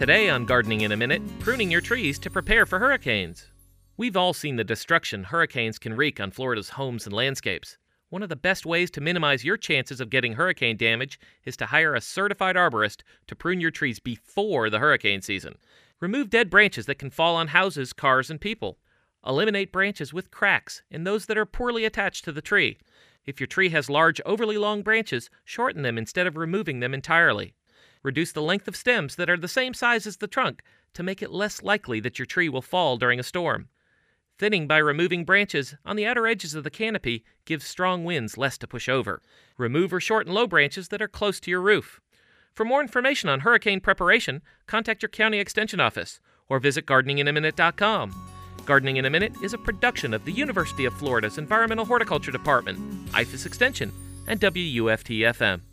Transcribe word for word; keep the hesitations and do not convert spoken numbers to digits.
Today on Gardening in a Minute, pruning your trees to prepare for hurricanes. We've all seen the destruction hurricanes can wreak on Florida's homes and landscapes. One of the best ways to minimize your chances of getting hurricane damage is to hire a certified arborist to prune your trees before the hurricane season. Remove dead branches that can fall on houses, cars, and people. Eliminate branches with cracks and those that are poorly attached to the tree. If your tree has large, overly long branches, shorten them instead of removing them entirely. Reduce the length of stems that are the same size as the trunk to make it less likely that your tree will fall during a storm. Thinning by removing branches on the outer edges of the canopy gives strong winds less to push over. Remove or shorten low branches that are close to your roof. For more information on hurricane preparation, contact your county extension office or visit gardening in a minute dot com. Gardening in a Minute is a production of the University of Florida's Environmental Horticulture Department, I F A S Extension, and W U F T F M.